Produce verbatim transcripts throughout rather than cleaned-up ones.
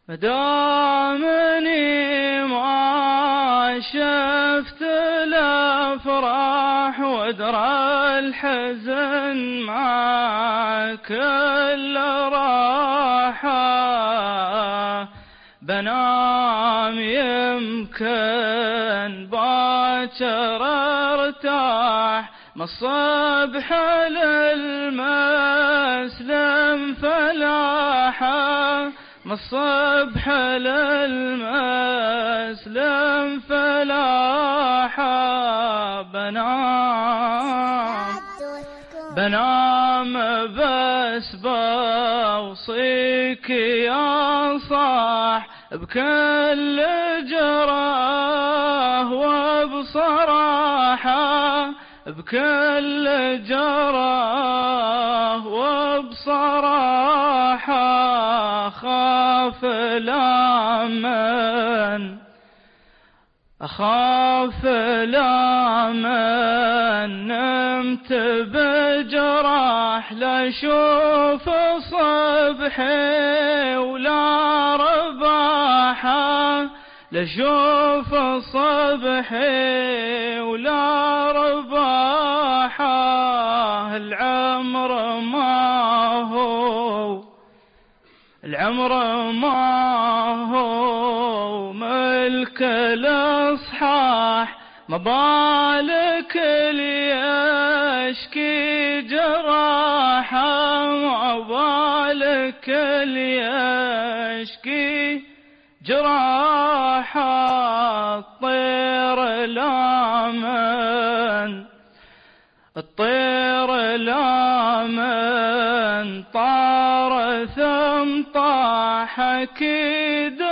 مدامني ما شفت الافراح ودرى الحزن مع كل راحة، بنام يمكن باكر ارتاح، ما الصبح للمسلم فلاحة، ما الصبح للمسلم فلاحة. بنام بنام بس بوصيك يا صاح بكل جراه وبصراحة، بكل جراه وبصراحة. أخاف لا من أخاف لا من نمت بجراح، لا أشوف صبحي ولا رباحة، لا أشوف صبحي ولا رباحة. العمر ما هو العمر ما هو ملك الأصحاح، ما بالك اللي يشكي جراحه، ما بالك اللي يشكي جراحه. الطير لا من الطير لا من طار ثم طاح، أكيد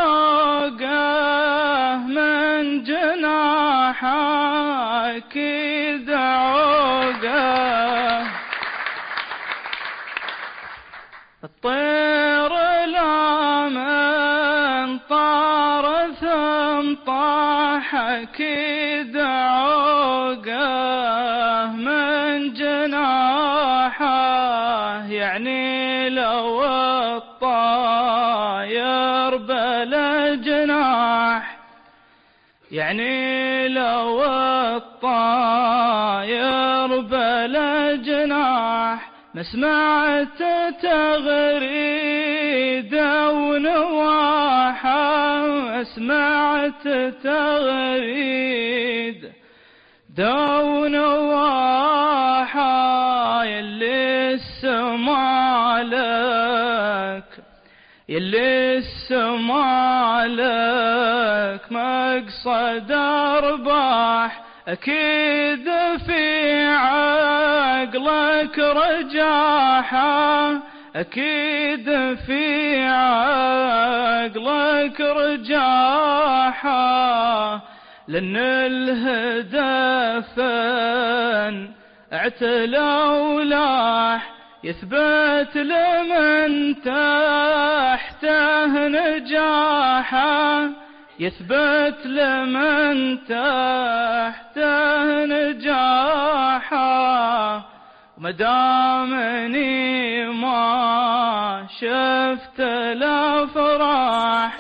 عوقه من جناحه، أكيد عوقه. الطير لا من طار ثم طاح، أكيد عوقه من جناحه. يعني لو الطاير بلا جناح، يعني لو الطاير بلا جناح، ما سمعت تغريد ونواحة، ما سمعت تغريد ونواحة. يلي السما لك يلي السما لك مقصد ارباح، أكيد في عقلك رجاحة، أكيد في عقلك رجاحة. لأن الهدف اعتلى ولاح، يثبت لمن تحته نجاحه، يثبت لمن تحته نجاحه. ومدامني ما شفت الافراح،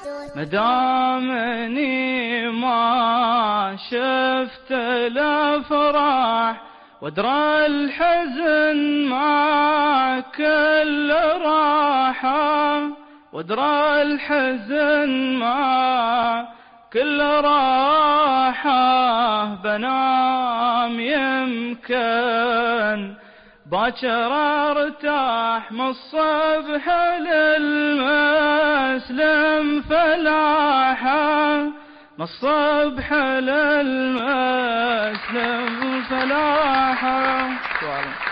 مدامني ما شفت الافراح، ودرى الحزن مع كل راحة، ودرى الحزن مع كل راحة. بنام يمكن باكر ارتاح، من الصبح للمسلم فلاحة، من الصبح للمسلم فلاحة.